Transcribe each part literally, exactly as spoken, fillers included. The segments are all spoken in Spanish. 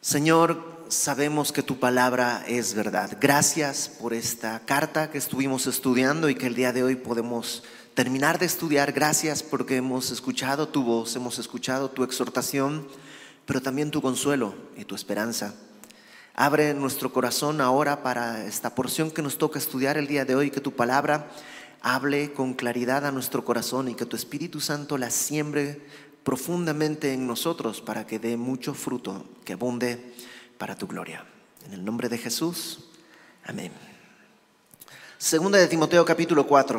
Señor, sabemos que tu palabra es verdad. Gracias por esta carta que estuvimos estudiando y que el día de hoy podemos terminar de estudiar. Gracias porque hemos escuchado tu voz, hemos escuchado tu exhortación, pero también tu consuelo y tu esperanza. Abre nuestro corazón ahora para esta porción que nos toca estudiar el día de hoy, que tu palabra hable con claridad a nuestro corazón y que tu Espíritu Santo la siembre profundamente en nosotros para que dé mucho fruto, que abunde para tu gloria. En el nombre de Jesús, amén. Segunda de Timoteo capítulo cuatro.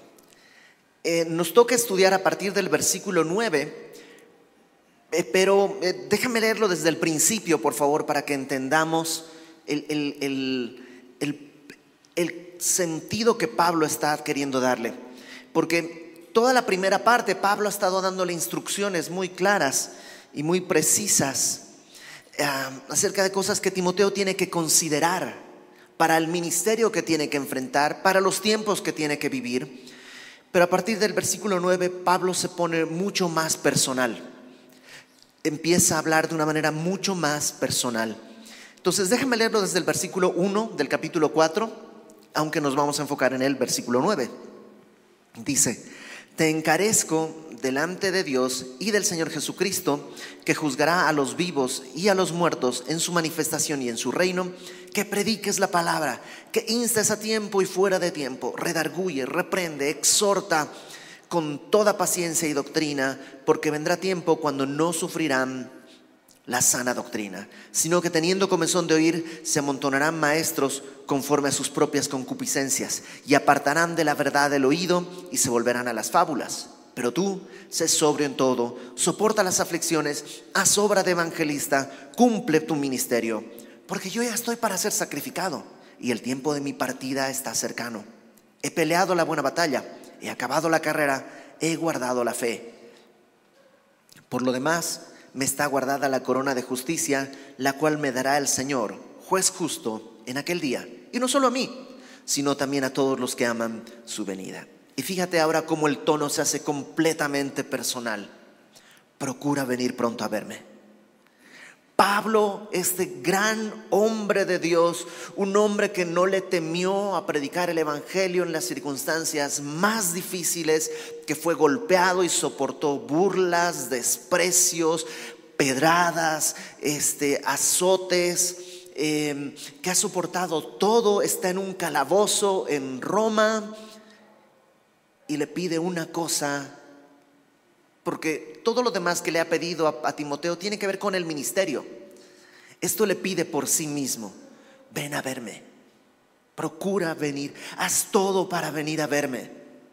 Eh, nos toca estudiar a partir del versículo nueve, eh, pero eh, déjame leerlo desde el principio, por favor, para que entendamos el, el, el, el, el sentido que Pablo está queriendo darle. Porque toda la primera parte, Pablo ha estado dándole instrucciones muy claras y muy precisas uh, acerca de cosas que Timoteo tiene que considerar para el ministerio que tiene que enfrentar, para los tiempos que tiene que vivir. Pero a partir del versículo nueve, Pablo se pone mucho más personal. Empieza a hablar de una manera mucho más personal. Entonces déjame leerlo desde el versículo uno del capítulo cuatro, aunque nos vamos a enfocar en el versículo nueve. Dice: te encarezco delante de Dios y del Señor Jesucristo, que juzgará a los vivos y a los muertos en su manifestación y en su reino, que prediques la palabra, que instes a tiempo y fuera de tiempo, redarguye, reprende, exhorta con toda paciencia y doctrina, porque vendrá tiempo cuando no sufrirán la sana doctrina, sino que teniendo comezón de oír, se amontonarán maestros conforme a sus propias concupiscencias, y apartarán de la verdad el oído y se volverán a las fábulas. Pero tú, sé sobrio en todo, soporta las aflicciones, haz obra de evangelista, cumple tu ministerio, porque yo ya estoy para ser sacrificado y el tiempo de mi partida está cercano. He peleado la buena batalla, he acabado la carrera, he guardado la fe. Por lo demás, me está guardada la corona de justicia, la cual me dará el Señor, juez justo, en aquel día. Y no solo a mí, sino también a todos los que aman su venida. Y fíjate ahora cómo el tono se hace completamente personal. Procura venir pronto a verme. Pablo, este gran hombre de Dios, un hombre que no le temió a predicar el evangelio en las circunstancias más difíciles, que fue golpeado y soportó burlas, desprecios, pedradas, este, azotes, eh, que ha soportado todo, está en un calabozo en Roma y le pide una cosa. Porque todo lo demás que le ha pedido a, a Timoteo tiene que ver con el ministerio. Esto le pide por sí mismo: ven a verme, procura venir, haz todo para venir a verme.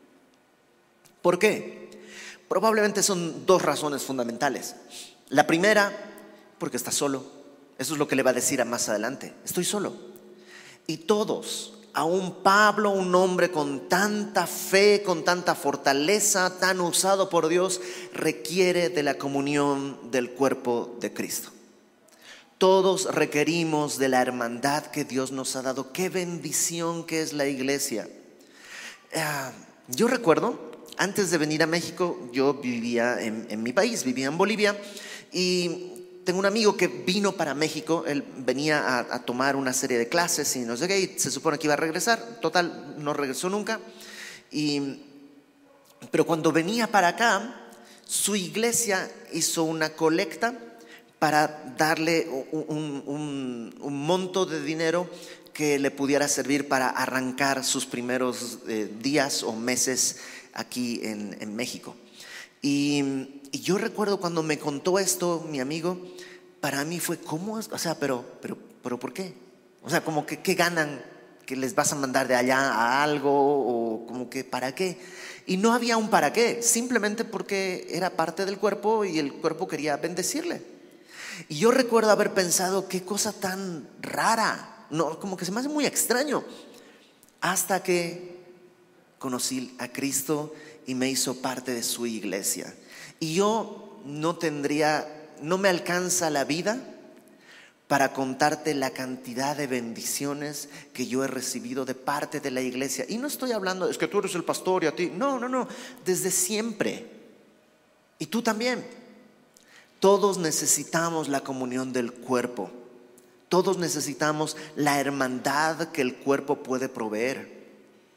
¿Por qué? Probablemente son dos razones fundamentales. La primera, porque está solo. Eso es lo que le va a decir a más adelante: estoy solo. Y todos, aún Pablo, un hombre con tanta fe, con tanta fortaleza, tan usado por Dios, requiere de la comunión del cuerpo de Cristo. Todos requerimos de la hermandad que Dios nos ha dado. Qué bendición que es la iglesia. Uh, yo recuerdo, antes de venir a México, yo vivía en, en mi país, vivía en Bolivia, y tengo un amigo que vino para México. Él venía a, a tomar una serie de clases y no sé qué, y se supone que iba a regresar. Total, no regresó nunca. Y, pero cuando venía para acá, su iglesia hizo una colecta para darle un, un, un monto de dinero que le pudiera servir para arrancar sus primeros eh, días o meses aquí en, en México. Y, y yo recuerdo cuando me contó esto mi amigo, para mí fue: ¿cómo? O sea, pero, pero, pero ¿por qué? O sea, como que ¿qué ganan? ¿Que les vas a mandar de allá a algo? O como que ¿para qué? Y no había un para qué, simplemente porque era parte del cuerpo y el cuerpo quería bendecirle. Y yo recuerdo haber pensado: qué cosa tan rara, no, como que se me hace muy extraño, hasta que conocí a Cristo y me hizo parte de su iglesia. Y yo no tendría, no me alcanza la vida para contarte la cantidad de bendiciones que yo he recibido de parte de la iglesia. Y no estoy hablando, es que tú eres el pastor y a ti. No, no, no, desde siempre. Y tú también. Todos necesitamos la comunión del cuerpo. Todos necesitamos la hermandad que el cuerpo puede proveer.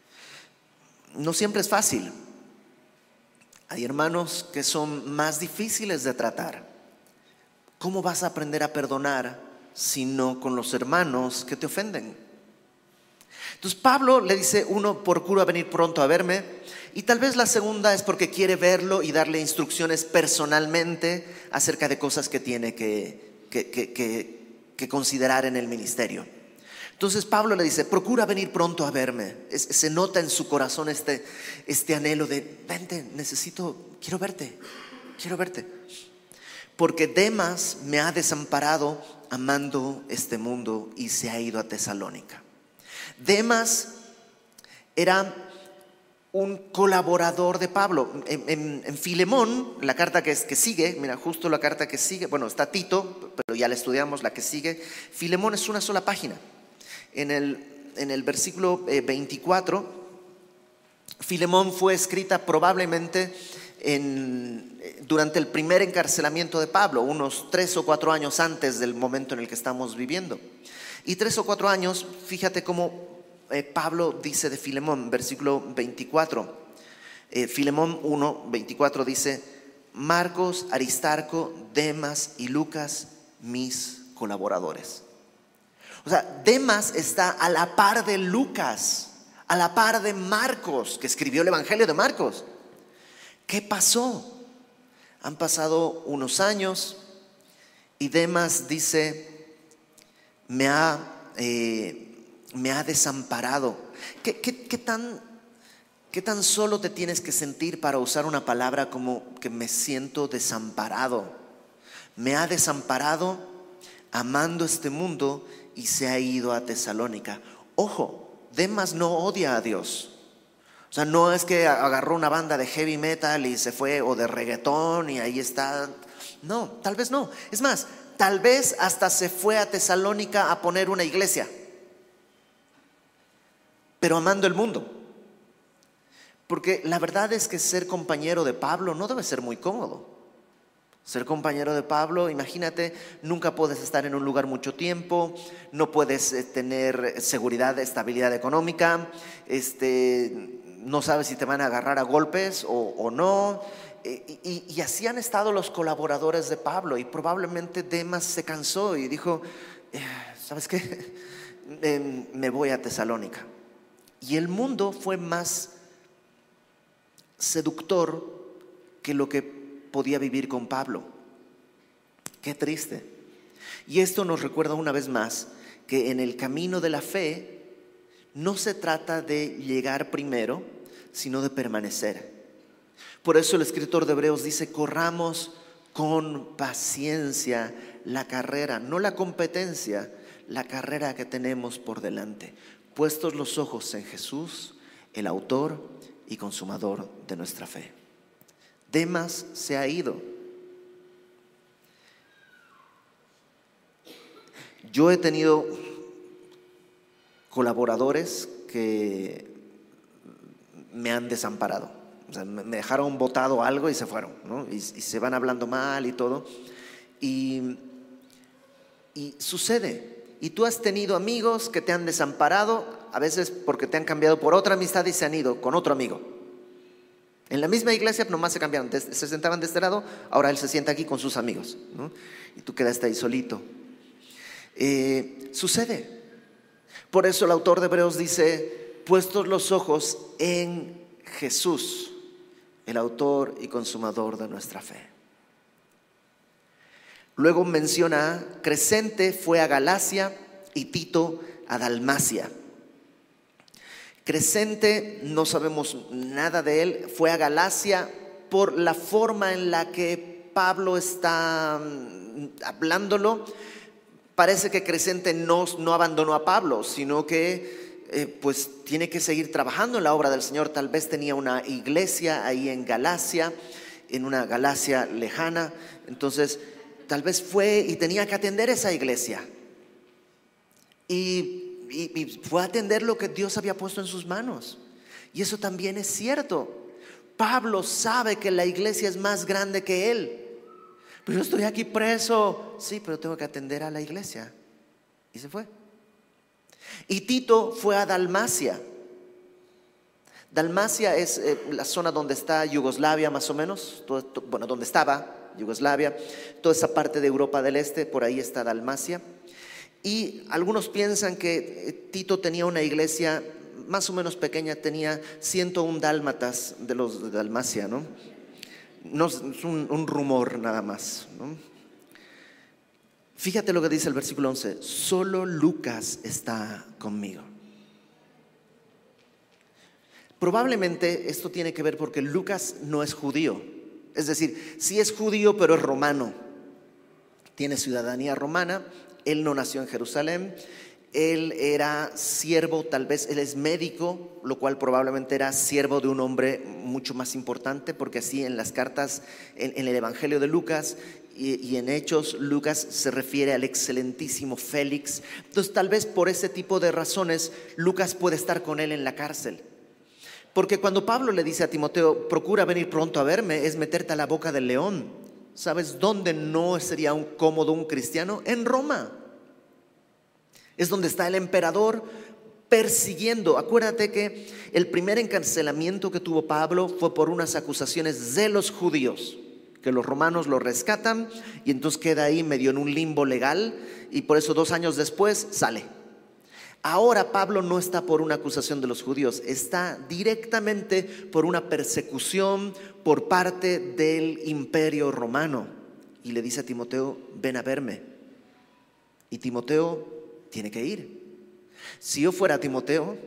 No siempre es fácil. Hay hermanos que son más difíciles de tratar. ¿Cómo vas a aprender a perdonar si no con los hermanos que te ofenden? Entonces Pablo le dice, uno, procura venir pronto a verme, y tal vez la segunda es porque quiere verlo y darle instrucciones personalmente acerca de cosas que tiene que, que, que, que, que considerar en el ministerio. Entonces Pablo le dice, procura venir pronto a verme. Es, se nota en su corazón este, este anhelo de, vente, necesito, quiero verte, quiero verte. Porque Demas me ha desamparado amando este mundo y se ha ido a Tesalónica. Demas era un colaborador de Pablo. En, en, en Filemón, la carta que, que sigue, mira, justo la carta que sigue, bueno, está Tito, pero ya la estudiamos, la que sigue. Filemón es una sola página. En el, en el versículo eh, veinticuatro, Filemón fue escrita probablemente en, durante el primer encarcelamiento de Pablo, unos tres o cuatro años antes del momento en el que estamos viviendo. Y tres o cuatro años, fíjate cómo eh, Pablo dice de Filemón, versículo veinticuatro. Eh, Filemón uno, veinticuatro dice, Marcos, Aristarco, Demas y Lucas, mis colaboradores. O sea, Demas está a la par de Lucas, a la par de Marcos, que escribió el Evangelio de Marcos. ¿Qué pasó? Han pasado unos años y Demas dice, me ha, eh, me ha desamparado. ¿Qué, qué, qué, tan, ¿Qué tan solo te tienes que sentir para usar una palabra como que me siento desamparado? Me ha desamparado amando este mundo y se ha ido a Tesalónica. Ojo, Demas no odia a Dios. O sea, no es que agarró una banda de heavy metal y se fue, o de reggaetón y ahí está. No, tal vez no. Es más, tal vez hasta se fue a Tesalónica a poner una iglesia, pero amando el mundo. Porque la verdad es que ser compañero de Pablo no debe ser muy cómodo. Ser compañero de Pablo, imagínate, nunca puedes estar en un lugar mucho tiempo, no puedes eh, tener seguridad, estabilidad económica, este, no sabes si te van a agarrar a golpes o, o no. Y, y, y así han estado los colaboradores de Pablo, y probablemente Demas se cansó y dijo, eh, ¿sabes qué? Eh, me voy a Tesalónica. Y el mundo fue más seductor que lo que podía vivir con Pablo. Qué triste. Y esto nos recuerda una vez más que en el camino de la fe no se trata de llegar primero, sino de permanecer. Por eso el escritor de Hebreos dice, corramos con paciencia la carrera, no la competencia, la carrera que tenemos por delante, puestos los ojos en Jesús, el autor y consumador de nuestra fe. Demas se ha ido. Yo he tenido colaboradores que me han desamparado. O sea, me dejaron botado algo y se fueron, ¿no? Y, y se van hablando mal y todo. Y, y sucede. Y tú has tenido amigos que te han desamparado, a veces porque te han cambiado por otra amistad y se han ido con otro amigo. En la misma iglesia nomás se cambiaron, se sentaban de este lado, ahora él se sienta aquí con sus amigos, ¿no? Y tú quedaste ahí solito. Eh, sucede. Por eso el autor de Hebreos dice, puestos los ojos en Jesús, el autor y consumador de nuestra fe. Luego menciona, Crescente fue a Galacia y Tito a Dalmacia. Crescente, no sabemos nada de él, fue a Galacia por la forma en la que Pablo está hablándolo. Parece que Crescente no, no abandonó a Pablo, sino que eh, pues tiene que seguir trabajando en la obra del Señor. Tal vez tenía una iglesia ahí en Galacia, en una Galacia lejana. Entonces tal vez fue y tenía que atender esa iglesia. Y Y, y fue a atender lo que Dios había puesto en sus manos. Y eso también es cierto. Pablo sabe que la iglesia es más grande que él. Pero yo estoy aquí preso. Sí, pero tengo que atender a la iglesia. Y se fue. Y Tito fue a Dalmacia. Dalmacia es eh, la zona donde está Yugoslavia más o menos, todo, todo, bueno, donde estaba Yugoslavia, toda esa parte de Europa del Este, por ahí está Dalmacia. Y algunos piensan que Tito tenía una iglesia más o menos pequeña, tenía ciento uno dálmatas de los de Dalmacia, ¿no? No, es un, un rumor nada más, ¿no? Fíjate lo que dice el versículo once: solo Lucas está conmigo. Probablemente esto tiene que ver porque Lucas no es judío. Es decir, sí es judío, pero es romano. Tiene ciudadanía romana. Él no nació en Jerusalén. Él era siervo, tal vez él es médico, lo cual probablemente era siervo de un hombre mucho más importante, porque así en las cartas, en, en el Evangelio de Lucas y, y en Hechos, Lucas se refiere al excelentísimo Félix. Entonces tal vez por ese tipo de razones Lucas puede estar con él en la cárcel. Porque cuando Pablo le dice a Timoteo, procura venir pronto a verme, es meterte a la boca del león. ¿Sabes dónde no sería un cómodo un cristiano? En Roma. Es donde está el emperador persiguiendo. Acuérdate que el primer encarcelamiento que tuvo Pablo fue por unas acusaciones de los judíos, que los romanos lo rescatan y entonces queda ahí medio en un limbo legal, y por eso dos años después sale. Ahora Pablo no está por una acusación de los judíos, está directamente por una persecución por parte del imperio romano. Y le dice a Timoteo, ven a verme. Y Timoteo tiene que ir. Si yo fuera Timoteo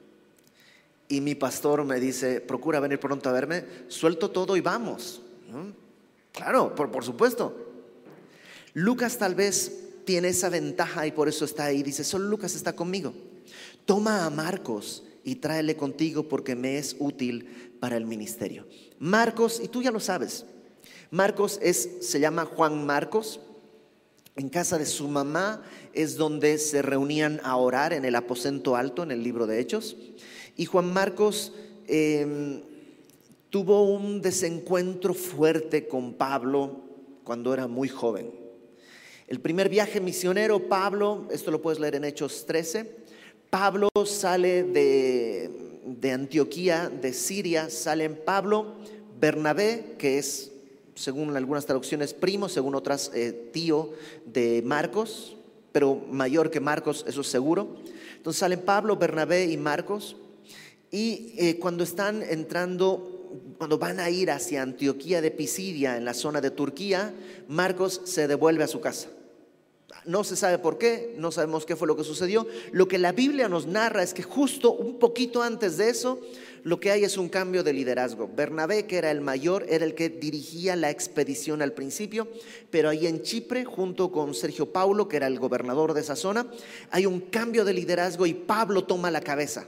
y mi pastor me dice, procura venir pronto a verme, suelto todo y vamos, ¿no? Claro, por, por supuesto. Lucas tal vez tiene esa ventaja y por eso está ahí. Dice, solo Lucas está conmigo. Toma a Marcos y tráele contigo porque me es útil para el ministerio. Marcos, y tú ya lo sabes, Marcos es, se llama Juan Marcos. En casa de su mamá es donde se reunían a orar, en el aposento alto, en el libro de Hechos. Y Juan Marcos eh, tuvo un desencuentro fuerte con Pablo cuando era muy joven. El primer viaje misionero, Pablo, esto lo puedes leer en Hechos trece, Pablo sale de, de Antioquía, de Siria, salen Pablo, Bernabé, que es, según algunas traducciones, primo, según otras, eh, tío de Marcos, pero mayor que Marcos, eso es seguro. Entonces salen Pablo, Bernabé y Marcos, y eh, cuando están entrando, cuando van a ir hacia Antioquía de Pisidia, en la zona de Turquía, Marcos se devuelve a su casa. No se sabe por qué, no sabemos qué fue lo que sucedió. Lo que la Biblia nos narra es que justo un poquito antes de eso, lo que hay es un cambio de liderazgo. Bernabé, que era el mayor, era el que dirigía la expedición al principio, pero ahí en Chipre, junto con Sergio Paulo, que era el gobernador de esa zona, hay un cambio de liderazgo y Pablo toma la cabeza.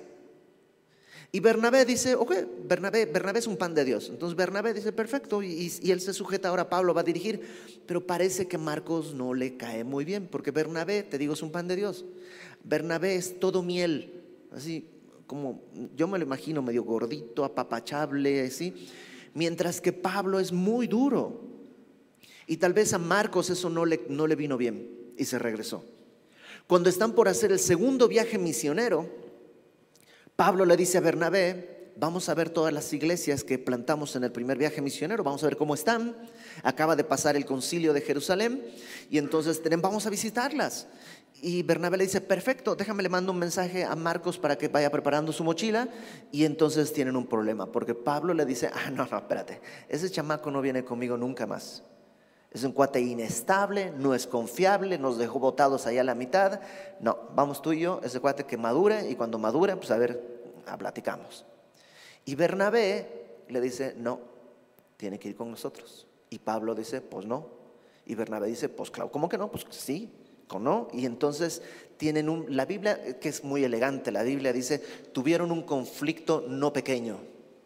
Y Bernabé dice, ok, Bernabé, Bernabé es un pan de Dios. Entonces Bernabé dice, perfecto, y, y él se sujeta, ahora Pablo va a dirigir. Pero parece que Marcos no le cae muy bien, porque Bernabé, te digo, es un pan de Dios. Bernabé es todo miel, así como, yo me lo imagino medio gordito, apapachable, así. Mientras que Pablo es muy duro. Y tal vez a Marcos eso no le, no le vino bien y se regresó. Cuando están por hacer el segundo viaje misionero, Pablo le dice a Bernabé, vamos a ver todas las iglesias que plantamos en el primer viaje misionero, vamos a ver cómo están. Acaba de pasar el concilio de Jerusalén y entonces vamos a visitarlas. Y Bernabé le dice, perfecto, déjame le mando un mensaje a Marcos para que vaya preparando su mochila. Y entonces tienen un problema, porque Pablo le dice, ah, no, no, espérate, ese chamaco no viene conmigo nunca más. Es un cuate inestable, no es confiable, nos dejó botados allá a la mitad. No, vamos tú y yo, ese cuate que madure, y cuando madure, pues a ver, a platicamos. Y Bernabé le dice, no, tiene que ir con nosotros. Y Pablo dice, pues no. Y Bernabé dice, pues claro, ¿cómo que no? Pues sí, ¿con no? Y entonces tienen un, la Biblia, que es muy elegante, la Biblia dice, tuvieron un conflicto no pequeño.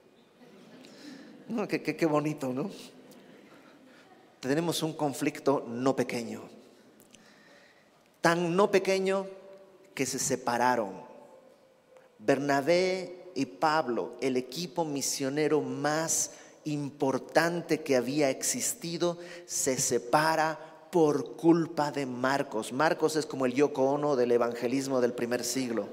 No, qué, qué, qué bonito, ¿no? Tenemos un conflicto no pequeño, tan no pequeño que se separaron. Bernabé y Pablo, el equipo misionero más importante que había existido se separa por culpa de Marcos. Marcos es como el Yoko Ono del evangelismo del primer siglo.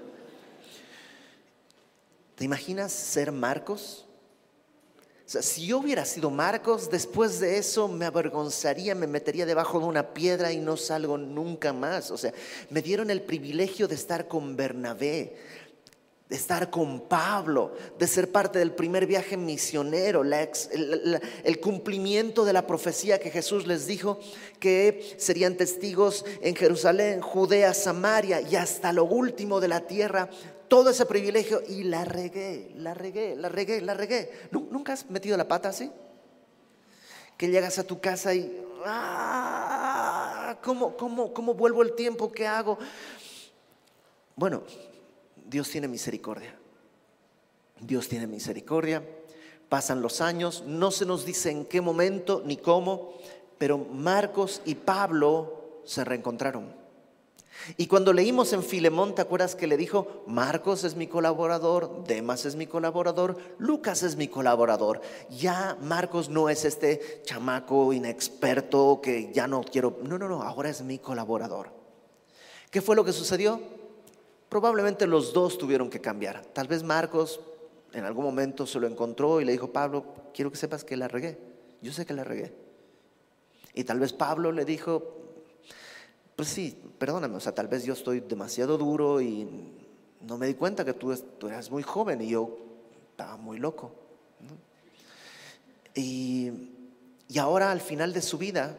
¿Te imaginas ser Marcos? O sea, si yo hubiera sido Marcos, después de eso me avergonzaría, me metería debajo de una piedra y no salgo nunca más. O sea, me dieron el privilegio de estar con Bernabé, de estar con Pablo, de ser parte del primer viaje misionero, la ex, el, el cumplimiento de la profecía que Jesús les dijo que serían testigos en Jerusalén, Judea, Samaria y hasta lo último de la tierra. Todo ese privilegio y la regué, la regué, la regué, la regué. ¿Nunca has metido la pata así? Que llegas a tu casa y ¡ah! ¿Cómo, cómo, cómo vuelvo el tiempo? ¿Qué hago? Bueno, Dios tiene misericordia. Dios tiene misericordia. Pasan los años, no se nos dice en qué momento ni cómo, pero Marcos y Pablo se reencontraron. Y cuando leímos en Filemón, ¿te acuerdas que le dijo? Marcos es mi colaborador, Demas es mi colaborador, Lucas es mi colaborador. Ya Marcos no es este chamaco inexperto que ya no quiero. No, no, no, ahora es mi colaborador. ¿Qué fue lo que sucedió? Probablemente los dos tuvieron que cambiar. Tal vez Marcos en algún momento se lo encontró y le dijo: Pablo, quiero que sepas que la regué. Yo sé que la regué. Y tal vez Pablo le dijo: pues sí, perdóname, o sea, tal vez yo estoy demasiado duro y no me di cuenta que tú, tú eras muy joven y yo estaba muy loco, ¿no? Y, y ahora al final de su vida,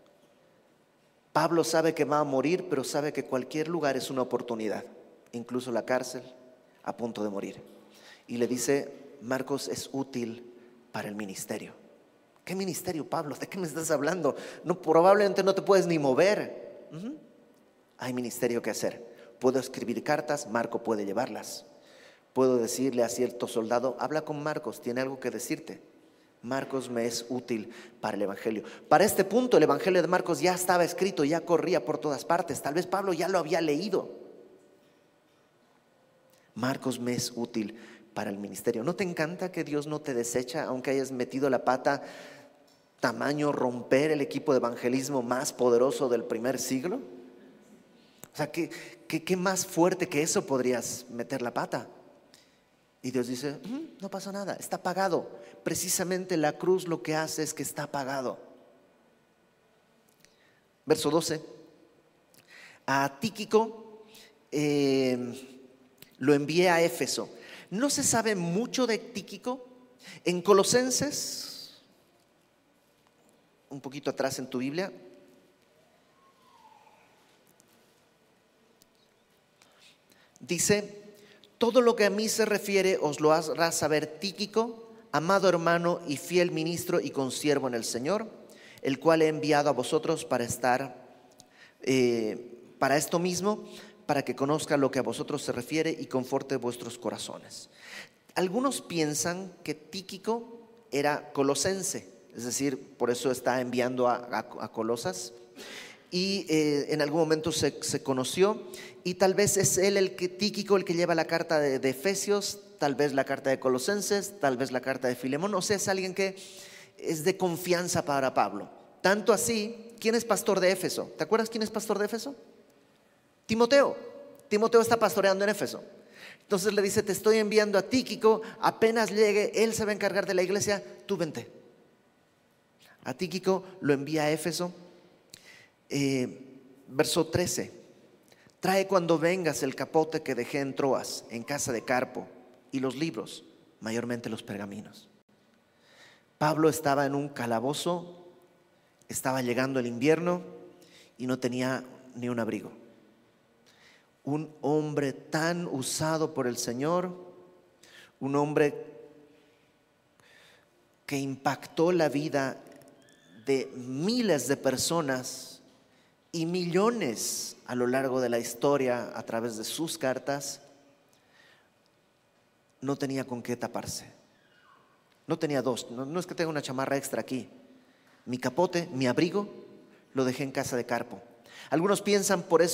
Pablo sabe que va a morir, pero sabe que cualquier lugar es una oportunidad, incluso la cárcel, a punto de morir. Y le dice: Marcos es útil para el ministerio. ¿Qué ministerio, Pablo? ¿De qué me estás hablando? No, probablemente no te puedes ni mover. Uh-huh. Hay ministerio que hacer. Puedo escribir cartas, Marco puede llevarlas. Puedo decirle a cierto soldado: habla con Marcos, tiene algo que decirte. Marcos me es útil para el evangelio. Para este punto el evangelio de Marcos ya estaba escrito, ya corría por todas partes. Tal vez Pablo ya lo había leído. Marcos me es útil para el ministerio. ¿No te encanta que Dios no te desecha aunque hayas metido la pata tamaño romper el equipo de evangelismo más poderoso del primer siglo? O sea, ¿qué, qué, qué más fuerte que eso podrías meter la pata? Y Dios dice: mmm, no pasa nada, está pagado. Precisamente la cruz lo que hace es que está pagado. Verso doce. A Tíquico eh, lo envié a Éfeso. No se sabe mucho de Tíquico. En Colosenses, un poquito atrás en tu Biblia, dice: todo lo que a mí se refiere os lo hará saber Tíquico, amado hermano y fiel ministro y consiervo en el Señor, el cual he enviado a vosotros para estar eh, para esto mismo, para que conozca lo que a vosotros se refiere y conforte vuestros corazones. Algunos piensan que Tíquico era colosense, es decir, por eso está enviando a, a, a Colosas. Y eh, en algún momento se, se conoció, y tal vez es él el que, Tíquico, el que lleva la carta de, de Efesios, tal vez la carta de Colosenses, tal vez la carta de Filemón. O sea, es alguien que es de confianza para Pablo. Tanto así, ¿quién es pastor de Éfeso? ¿Te acuerdas quién es pastor de Éfeso? Timoteo. Timoteo está pastoreando en Éfeso. Entonces le dice: te estoy enviando a Tíquico, apenas llegue, él se va a encargar de la iglesia, tú vente. A Tíquico lo envía a Éfeso. Eh, verso trece. Trae cuando vengas el capote que dejé en Troas, en casa de Carpo, y los libros, mayormente los pergaminos. Pablo estaba en un calabozo, estaba llegando el invierno y no tenía ni un abrigo. Un hombre tan usado por el Señor, un hombre que impactó la vida de miles de personas y millones a lo largo de la historia a través de sus cartas, no tenía con qué taparse. No tenía dos, no, no es que tenga una chamarra extra aquí. Mi capote, mi abrigo, lo dejé en casa de Carpo. Algunos piensan por eso que en casa de Carpo es donde fue Pablo tomado preso.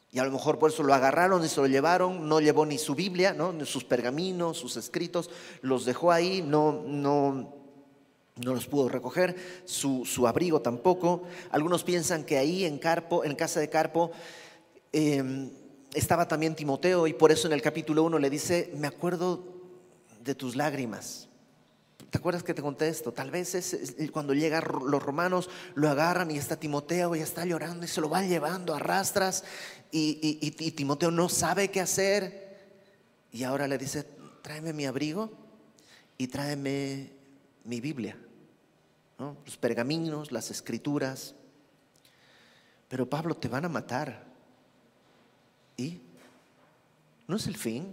Y a lo mejor por eso lo agarraron y se lo llevaron. No llevó ni su Biblia, ¿no? Ni sus pergaminos, sus escritos, los dejó ahí, no, no, no los pudo recoger, su, su abrigo tampoco. Algunos piensan que ahí en Carpo, en casa de Carpo, eh, estaba también Timoteo, y por eso en el capítulo uno le dice: me acuerdo de tus lágrimas. ¿Te acuerdas que te conté esto? Tal vez es, es cuando llegan los romanos, lo agarran y está Timoteo y está llorando y se lo van llevando a rastras, y, y, y, y Timoteo no sabe qué hacer, y ahora le dice: tráeme mi abrigo y tráeme mi Biblia, ¿no? Los pergaminos, las escrituras. Pero Pablo, te van a matar. ¿Y? ¿No es el fin?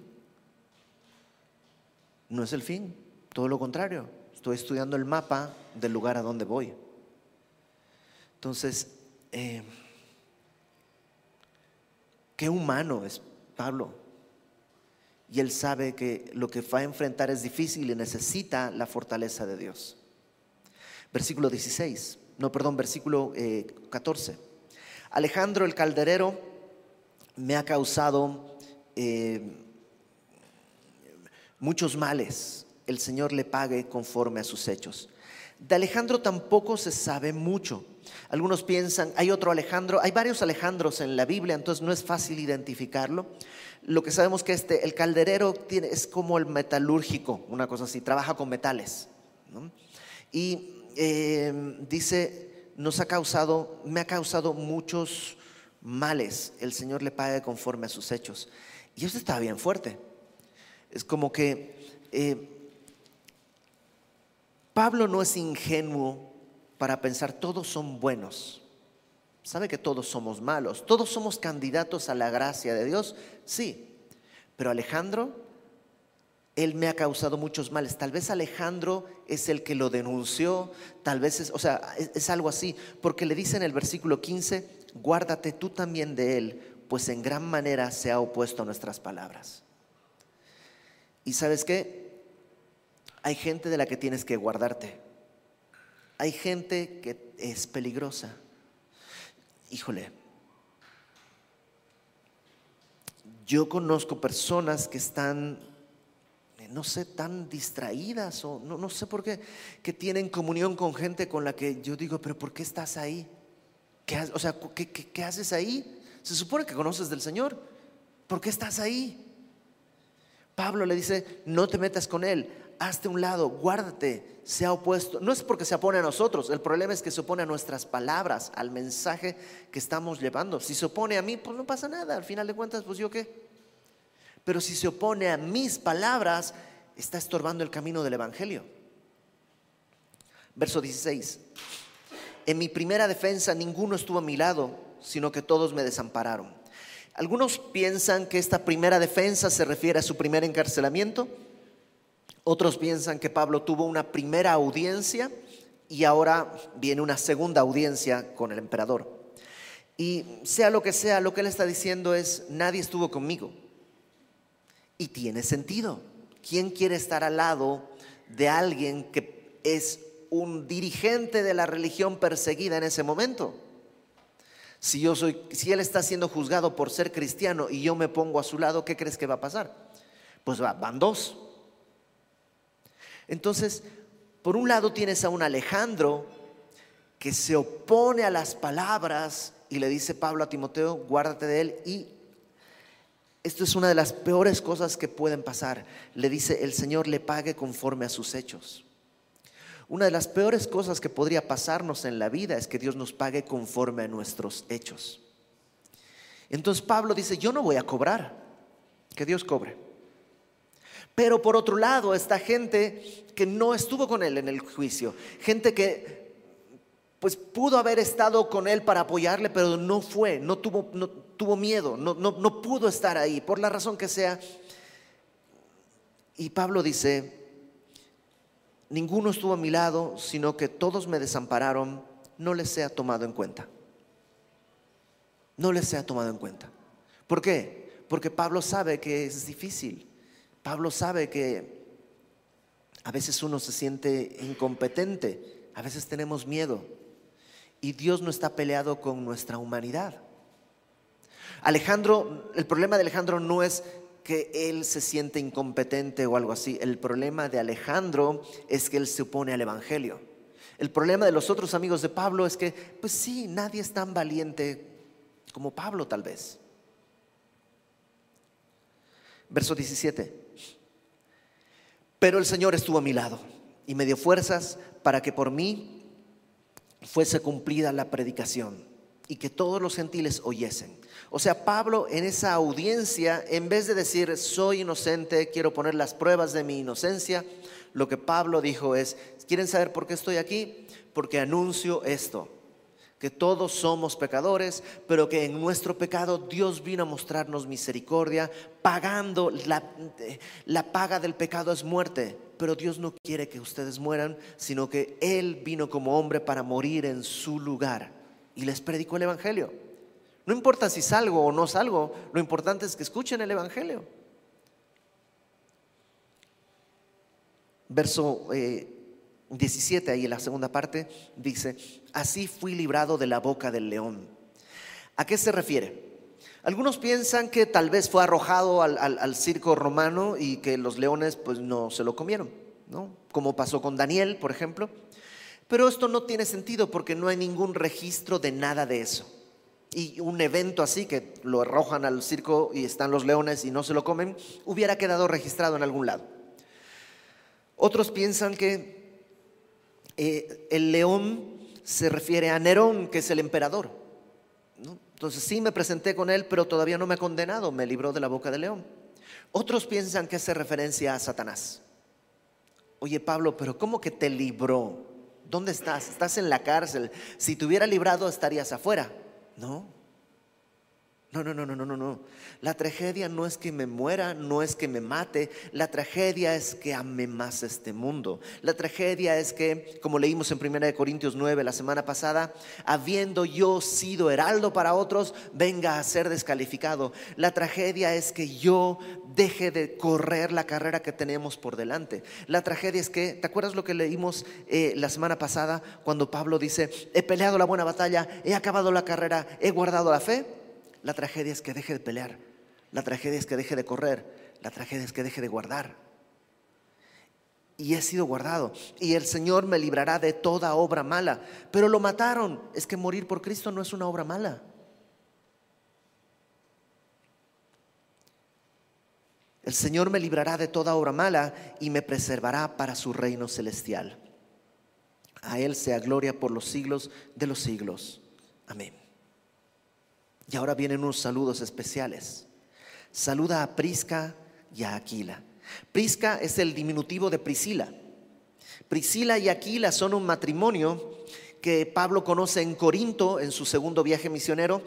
No es el fin. Todo lo contrario, estoy estudiando el mapa del lugar a donde voy. Entonces, eh, qué humano es Pablo. Y él sabe que lo que va a enfrentar es difícil y necesita la fortaleza de Dios. Versículo dieciséis, no, perdón, versículo eh, catorce. Alejandro el calderero me ha causado eh, muchos males. El Señor le pague conforme a sus hechos. De Alejandro tampoco se sabe mucho. Algunos piensan, hay otro Alejandro, hay varios Alejandros en la Biblia, entonces no es fácil identificarlo. Lo que sabemos que este, el calderero tiene, es como el metalúrgico, una cosa así, trabaja con metales, ¿no? Y eh, dice, nos ha causado, me ha causado muchos males. El Señor le pague conforme a sus hechos. Y eso está bien fuerte. Es como que eh, Pablo no es ingenuo para pensar todos son buenos. Sabe que todos somos malos, todos somos candidatos a la gracia de Dios, sí. Pero Alejandro, él me ha causado muchos males. Tal vez Alejandro es el que lo denunció, tal vez es, o sea, es, es algo así, porque le dice en el versículo quince: guárdate tú también de él, pues en gran manera se ha opuesto a nuestras palabras. ¿Y sabes qué? Hay gente de la que tienes que guardarte. Hay gente que es peligrosa. Híjole, yo conozco personas que están, no sé, tan distraídas, o no, no sé por qué, que tienen comunión con gente con la que yo digo: pero ¿por qué estás ahí? ¿Qué, o sea, ¿qué, qué, qué haces ahí? Se supone que conoces del Señor. ¿Por qué estás ahí? Pablo le dice: no te metas con él, hazte a un lado, guárdate, se ha opuesto. No es porque se opone a nosotros, el problema es que se opone a nuestras palabras, al mensaje que estamos llevando. Si se opone a mí, pues no pasa nada, al final de cuentas, pues yo qué. Pero si se opone a mis palabras, está estorbando el camino del evangelio. Verso dieciséis: en mi primera defensa ninguno estuvo a mi lado, sino que todos me desampararon. Algunos piensan que esta primera defensa se refiere a su primer encarcelamiento. Otros piensan que Pablo tuvo una primera audiencia y ahora viene una segunda audiencia con el emperador. Y sea lo que sea, lo que él está diciendo es: nadie estuvo conmigo. Y tiene sentido. ¿Quién quiere estar al lado de alguien que es un dirigente de la religión perseguida en ese momento? Si yo soy, si él está siendo juzgado por ser cristiano y yo me pongo a su lado, ¿qué crees que va a pasar? Pues va, van dos. Entonces, por un lado tienes a un Alejandro que se opone a las palabras y le dice Pablo a Timoteo: guárdate de él. Y esto es una de las peores cosas que pueden pasar. Le dice: el Señor le pague conforme a sus hechos. Una de las peores cosas que podría pasarnos en la vida es que Dios nos pague conforme a nuestros hechos. Entonces Pablo dice: yo no voy a cobrar, que Dios cobre. Pero por otro lado está gente que no estuvo con él en el juicio, gente que pues pudo haber estado con él para apoyarle, pero no fue, no tuvo, no, tuvo miedo, no, no, no pudo estar ahí, por la razón que sea. Y Pablo dice: ninguno estuvo a mi lado, sino que todos me desampararon, no les sea tomado en cuenta. No les sea tomado en cuenta. ¿Por qué? Porque Pablo sabe que es difícil. Pablo sabe que a veces uno se siente incompetente, a veces tenemos miedo. Y Dios no está peleado con nuestra humanidad. Alejandro, el problema de Alejandro no es que él se siente incompetente o algo así. El problema de Alejandro es que él se opone al evangelio. El problema de los otros amigos de Pablo es que, pues sí, nadie es tan valiente como Pablo tal vez. Verso diecisiete. Pero el Señor estuvo a mi lado y me dio fuerzas para que por mí fuese cumplida la predicación y que todos los gentiles oyesen. O sea, Pablo en esa audiencia, en vez de decir soy inocente, quiero poner las pruebas de mi inocencia, lo que Pablo dijo es: ¿quieren saber por qué estoy aquí? Porque anuncio esto, que todos somos pecadores, pero que en nuestro pecado Dios vino a mostrarnos misericordia, pagando la, la paga del pecado es muerte, pero Dios no quiere que ustedes mueran, sino que Él vino como hombre para morir en su lugar, y les predicó el evangelio. No importa si salgo o no salgo, lo importante es que escuchen el evangelio. Verso eh, diecisiete, ahí en la segunda parte, dice: así fui librado de la boca del león. ¿A qué se refiere? Algunos piensan que tal vez fue arrojado al, al, al circo romano y que los leones pues no se lo comieron, ¿no? Como pasó con Daniel, por ejemplo. Pero esto no tiene sentido porque no hay ningún registro de nada de eso. Y un evento así, que lo arrojan al circo y están los leones y no se lo comen, hubiera quedado registrado en algún lado. Otros piensan que eh, el león se refiere a Nerón, que es el emperador, ¿no? Entonces sí, me presenté con él, pero todavía no me ha condenado, me libró de la boca del león. Otros piensan que hace referencia a Satanás. Oye, Pablo, pero ¿cómo que te libró? ¿Dónde estás? Estás en la cárcel. Si te hubiera librado estarías afuera. No. No, no, no, no, no, no. La tragedia no es que me muera, no es que me mate. La tragedia es que ame más este mundo. La tragedia es que, como leímos en primera de Corintios nueve la semana pasada, habiendo yo sido heraldo para otros, venga a ser descalificado. La tragedia es que yo deje de correr la carrera que tenemos por delante. La tragedia es que, ¿te acuerdas lo que leímos eh, la semana pasada cuando Pablo dice: he peleado la buena batalla, he acabado la carrera, he guardado la fe? La tragedia es que deje de pelear. La tragedia es que deje de correr. La tragedia es que deje de guardar. Y he sido guardado. Y el Señor me librará de toda obra mala. Pero lo mataron. Es que morir por Cristo no es una obra mala. El Señor me librará de toda obra mala y me preservará para su reino celestial. A Él sea gloria por los siglos de los siglos. Amén. Y ahora vienen unos saludos especiales. Saluda a Prisca y a Aquila. Prisca es el diminutivo de Priscila. Priscila y Aquila son un matrimonio que Pablo conoce en Corinto en su segundo viaje misionero,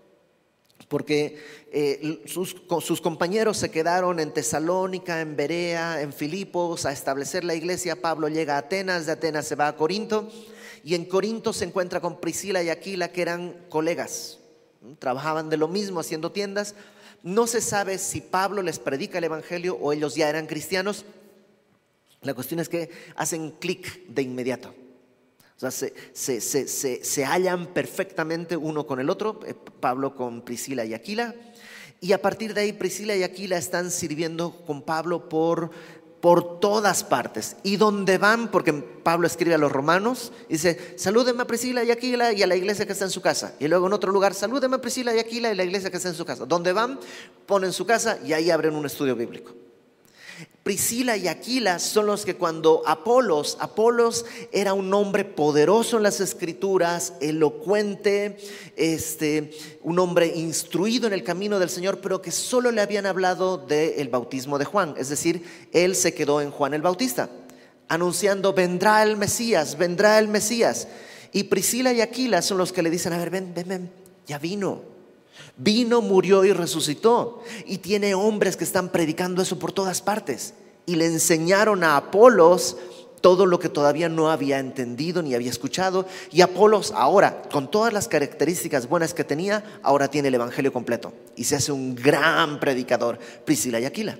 porque eh, sus, sus compañeros se quedaron en Tesalónica, en Berea, en Filipos a establecer la iglesia. Pablo llega a Atenas, de Atenas se va a Corinto, y en Corinto se encuentra con Priscila y Aquila, que eran colegas. Trabajaban de lo mismo haciendo tiendas. No se sabe si Pablo les predica el evangelio o ellos ya eran cristianos. La cuestión es que hacen clic de inmediato. O sea, se, se, se, se, se hallan perfectamente uno con el otro, eh, Pablo con Priscila y Aquila. Y a partir de ahí Priscila y Aquila están sirviendo con Pablo por por todas partes, y donde van, porque Pablo escribe a los romanos, dice: salúdenme a Priscila y Aquila y a la iglesia que está en su casa. Y luego en otro lugar: salúdenme a Priscila y Aquila y a la iglesia que está en su casa. Donde van, ponen su casa y ahí abren un estudio bíblico. Priscila y Aquila son los que cuando Apolos, Apolos era un hombre poderoso en las escrituras, elocuente, este, un hombre instruido en el camino del Señor, pero que solo le habían hablado del bautismo de Juan. Es decir, él se quedó en Juan el Bautista, anunciando: vendrá el Mesías, vendrá el Mesías. Y Priscila y Aquila son los que le dicen: a ver, ven, ven, ven, ya vino. Vino, murió y resucitó. Y tiene hombres que están predicando eso por todas partes. Y le enseñaron a Apolos todo lo que todavía no había entendido ni había escuchado. Y Apolos ahora, con todas las características buenas que tenía, ahora tiene el evangelio completo y se hace un gran predicador. Priscila y Aquila.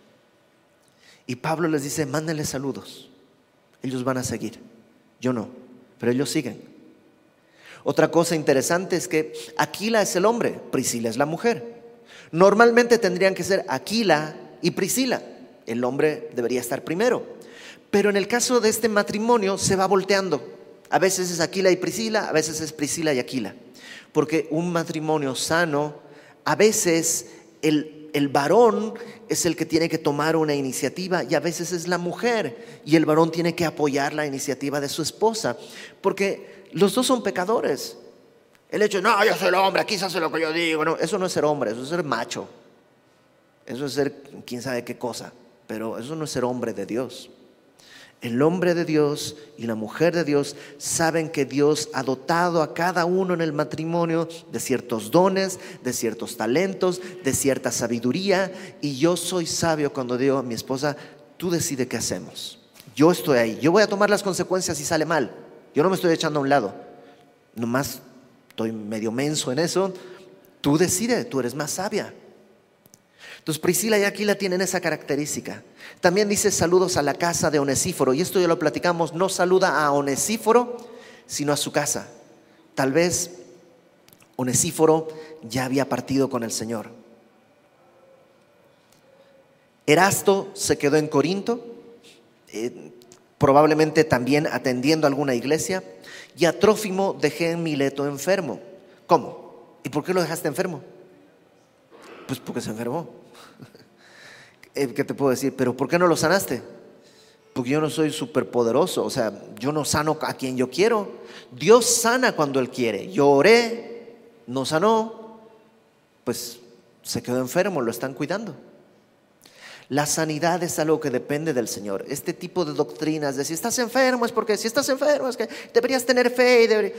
Y Pablo les dice: mándenle saludos. Ellos van a seguir, yo no, pero ellos siguen. Otra cosa interesante es que Aquila es el hombre, Priscila es la mujer. Normalmente tendrían que ser Aquila y Priscila. El hombre debería estar primero. Pero en el caso de este matrimonio se va volteando. A veces es Aquila y Priscila, a veces es Priscila y Aquila. Porque un matrimonio sano, a veces el, el varón es el que tiene que tomar una iniciativa y a veces es la mujer. Y el varón tiene que apoyar la iniciativa de su esposa. Porque los dos son pecadores. El hecho de, no, yo soy el hombre, aquí se hace lo que yo digo. No, eso no es ser hombre, eso es ser macho. Eso es ser quién sabe qué cosa. Pero eso no es ser hombre de Dios. El hombre de Dios y la mujer de Dios saben que Dios ha dotado a cada uno en el matrimonio de ciertos dones, de ciertos talentos, de cierta sabiduría. Y yo soy sabio cuando digo a mi esposa, tú decides qué hacemos. Yo estoy ahí, yo voy a tomar las consecuencias si sale mal. Yo no me estoy echando a un lado, nomás estoy medio menso en eso. Tú decides, tú eres más sabia. Entonces Priscila y Aquila tienen esa característica. También dice saludos a la casa de Onesíforo. Y esto ya lo platicamos, no saluda a Onesíforo, sino a su casa. Tal vez Onesíforo ya había partido con el Señor. Erasto se quedó en Corinto, eh, probablemente también atendiendo a alguna iglesia. Y a Trófimo dejé en Mileto enfermo. ¿Cómo? ¿Y por qué lo dejaste enfermo? Pues porque se enfermó. ¿Qué te puedo decir? ¿Pero por qué no lo sanaste? Porque yo no soy superpoderoso. O sea, yo no sano a quien yo quiero. Dios sana cuando Él quiere. Yo oré, no sanó, pues se quedó enfermo, lo están cuidando. La sanidad es algo que depende del Señor. Este tipo de doctrinas de si estás enfermo es porque si estás enfermo es que deberías tener fe y deberías...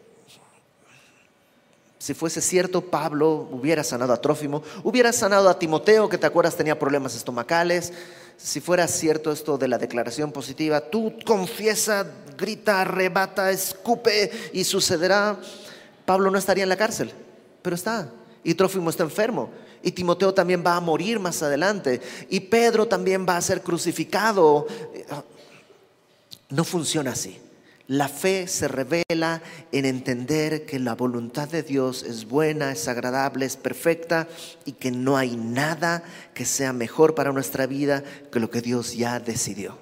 Si fuese cierto, Pablo hubiera sanado a Trófimo, hubiera sanado a Timoteo, que te acuerdas tenía problemas estomacales. Si fuera cierto esto de la declaración positiva, tú confiesa, grita, arrebata, escupe y sucederá. Pablo no estaría en la cárcel, pero está. Y Trófimo está enfermo. Y Timoteo también va a morir más adelante. Y Pedro también va a ser crucificado. No funciona así. La fe se revela en entender que la voluntad de Dios es buena, es agradable, es perfecta y que no hay nada que sea mejor para nuestra vida que lo que Dios ya decidió.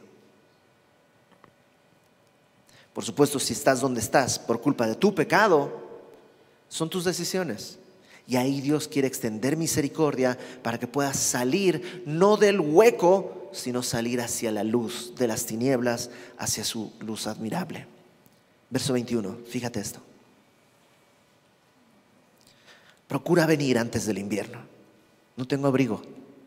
Por supuesto, si estás donde estás por culpa de tu pecado, son tus decisiones. Y ahí Dios quiere extender misericordia para que puedas salir no del hueco, sino salir hacia la luz de las tinieblas, hacia su luz admirable. Verso veintiuno, fíjate esto. Procura venir antes del invierno. No tengo abrigo.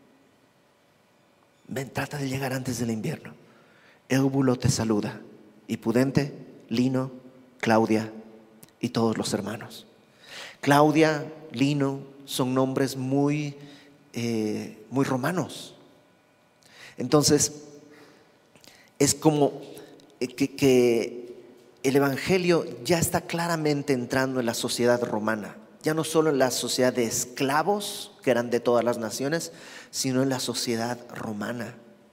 Ven, trata de llegar antes del invierno. Eubulo te saluda, y Pudente, Lino, Claudia y todos los hermanos. Claudia, Lino son nombres muy, eh, muy romanos. Entonces, es como que, que el evangelio ya está claramente entrando en la sociedad romana. Ya no solo en la sociedad de esclavos, que eran de todas las naciones, sino en la sociedad romana.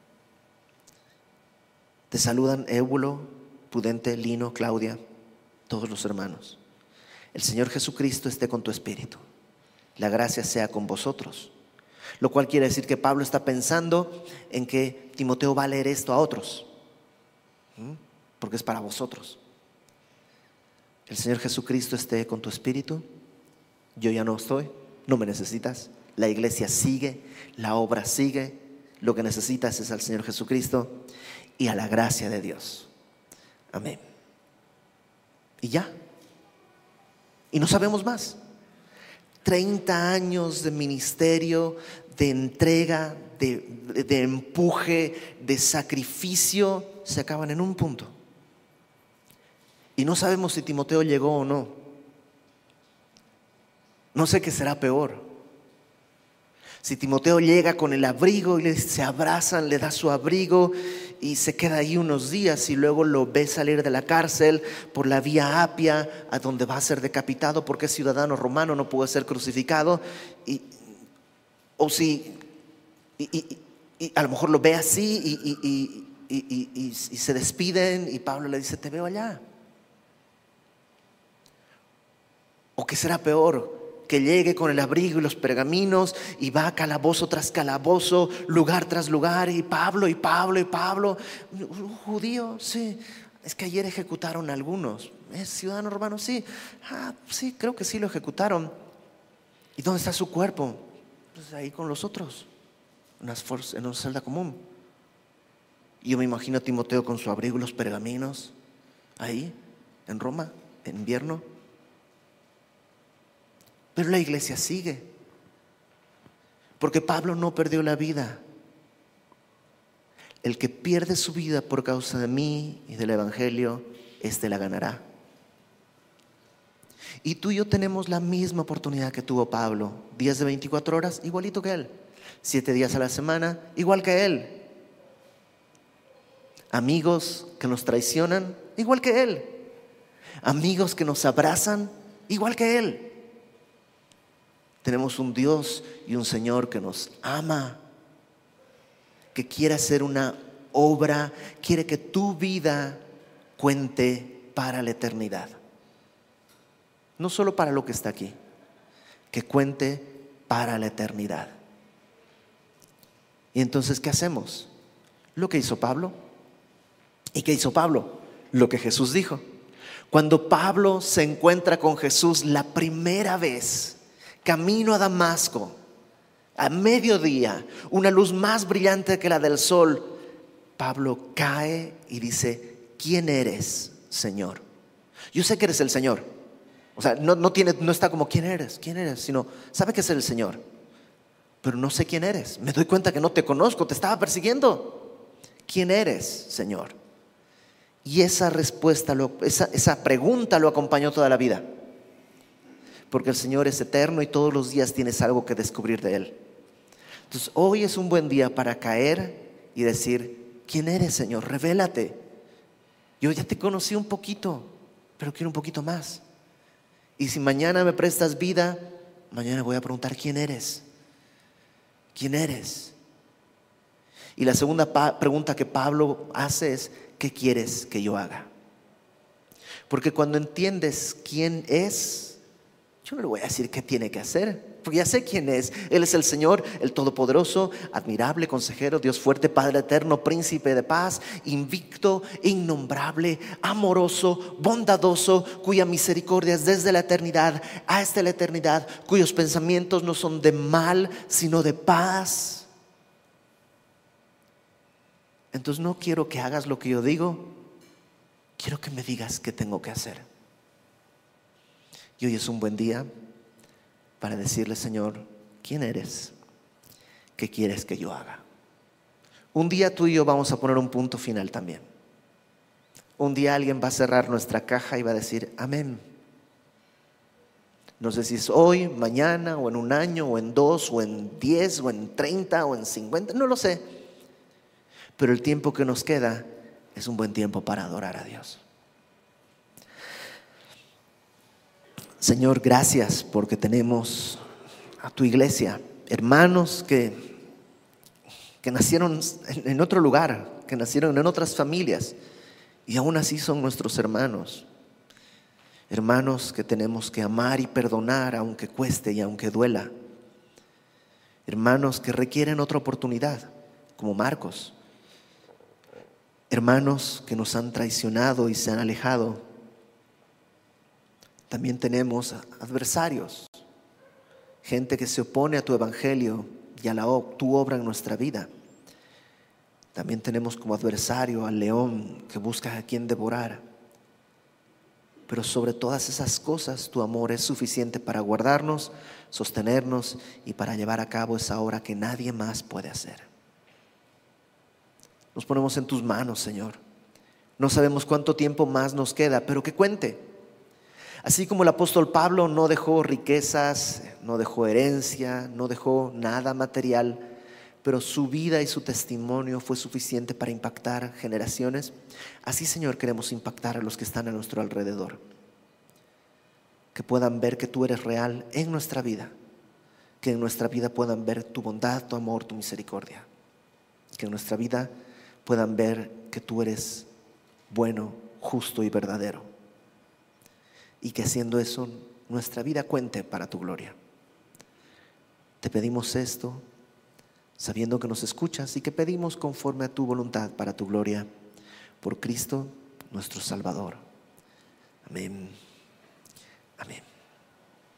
Te saludan Eubulo, Pudente, Lino, Claudia, todos los hermanos. El Señor Jesucristo esté con tu espíritu. La gracia sea con vosotros. Lo cual quiere decir que Pablo está pensando en que Timoteo va a leer esto a otros, porque es para vosotros. El Señor Jesucristo esté con tu espíritu. Yo ya no estoy, no me necesitas. La iglesia sigue, la obra sigue. Lo que necesitas es al Señor Jesucristo y a la gracia de Dios. Amén. Y ya. Y no sabemos más. treinta años de ministerio, de entrega, de, de, de empuje, de sacrificio, se acaban en un punto. Y no sabemos si Timoteo llegó o no. No sé qué será peor. Si Timoteo llega con el abrigo y se abrazan, le da su abrigo y se queda ahí unos días y luego lo ve salir de la cárcel por la vía Apia, a donde va a ser decapitado porque es ciudadano romano, no puede ser crucificado. Y, o si y, y, y a lo mejor lo ve así y, y, y, y, y, y, y se despiden y Pablo le dice: te veo allá. ¿O qué será peor? Que llegue con el abrigo y los pergaminos y va calabozo tras calabozo, lugar tras lugar, y Pablo y Pablo y Pablo. Un judío, sí. Es que ayer ejecutaron a algunos. ¿Es ciudadano romano? Sí. Ah, sí, creo que sí lo ejecutaron. ¿Y dónde está su cuerpo? Pues ahí con los otros, en una, en una celda común. Y yo me imagino a Timoteo con su abrigo y los pergaminos, ahí, en Roma, en invierno. Pero la iglesia sigue, porque Pablo no perdió la vida. El que pierde su vida por causa de mí y del evangelio, éste la ganará. Y tú y yo tenemos la misma oportunidad que tuvo Pablo. Días de veinticuatro horas, igualito que él. Siete días a la semana, igual que él. Amigos que nos traicionan, igual que él. Amigos que nos abrazan, igual que él. Tenemos un Dios y un Señor que nos ama, que quiere hacer una obra, quiere que tu vida cuente para la eternidad. No solo para lo que está aquí, que cuente para la eternidad. Y entonces, ¿qué hacemos? Lo que hizo Pablo. ¿Y qué hizo Pablo? Lo que Jesús dijo. Cuando Pablo se encuentra con Jesús la primera vez, camino a Damasco, a mediodía, una luz más brillante que la del sol, Pablo cae y dice: ¿quién eres, Señor? Yo sé que eres el Señor. O sea, no, no, tiene, no está como ¿quién eres? ¿Quién eres? Sino sabe que es el Señor. Pero no sé quién eres. Me doy cuenta que no te conozco, te estaba persiguiendo. ¿Quién eres, Señor? Y esa respuesta, lo, esa, esa pregunta lo acompañó toda la vida. Porque el Señor es eterno y todos los días tienes algo que descubrir de Él. Entonces hoy es un buen día para caer y decir: ¿quién eres, Señor? Revélate. Yo ya te conocí un poquito, pero quiero un poquito más. Y si mañana me prestas vida, mañana voy a preguntar: ¿quién eres? ¿Quién eres? Y la segunda pa- pregunta que Pablo hace es: ¿qué quieres que yo haga? Porque cuando entiendes quién es, yo no le voy a decir qué tiene que hacer, porque ya sé quién es. Él es el Señor, el Todopoderoso, admirable, consejero, Dios fuerte, Padre eterno, príncipe de paz, invicto, innombrable, amoroso, bondadoso, cuya misericordia es desde la eternidad hasta la eternidad, cuyos pensamientos no son de mal, sino de paz. Entonces no quiero que hagas lo que yo digo, quiero que me digas qué tengo que hacer. Y hoy es un buen día para decirle: Señor, ¿quién eres? ¿Qué quieres que yo haga? Un día tú y yo vamos a poner un punto final también. Un día alguien va a cerrar nuestra caja y va a decir: amén. No sé si es hoy, mañana, o en un año, o en dos, o en diez, o en treinta, o en cincuenta, no lo sé. Pero el tiempo que nos queda es un buen tiempo para adorar a Dios. Señor, gracias porque tenemos a tu iglesia, hermanos que, que nacieron en otro lugar, que nacieron en otras familias y aún así son nuestros hermanos. Hermanos que tenemos que amar y perdonar aunque cueste y aunque duela. Hermanos que requieren otra oportunidad, como Marcos. Hermanos que nos han traicionado y se han alejado. También tenemos adversarios, gente que se opone a tu evangelio y a la, tu obra en nuestra vida. También tenemos como adversario al león que busca a quien devorar. Pero sobre todas esas cosas, tu amor es suficiente para guardarnos, sostenernos y para llevar a cabo esa obra que nadie más puede hacer. Nos ponemos en tus manos, Señor. No sabemos cuánto tiempo más nos queda, pero que cuente. Así como el apóstol Pablo no dejó riquezas, no dejó herencia, no dejó nada material, pero su vida y su testimonio fue suficiente para impactar generaciones. Así, Señor, queremos impactar a los que están a nuestro alrededor. Que puedan ver que tú eres real en nuestra vida. Que en nuestra vida puedan ver tu bondad, tu amor, tu misericordia. Que en nuestra vida puedan ver que tú eres bueno, justo y verdadero. Y que haciendo eso nuestra vida cuente para tu gloria. Te pedimos esto sabiendo que nos escuchas y que pedimos conforme a tu voluntad para tu gloria, por Cristo nuestro Salvador. Amén.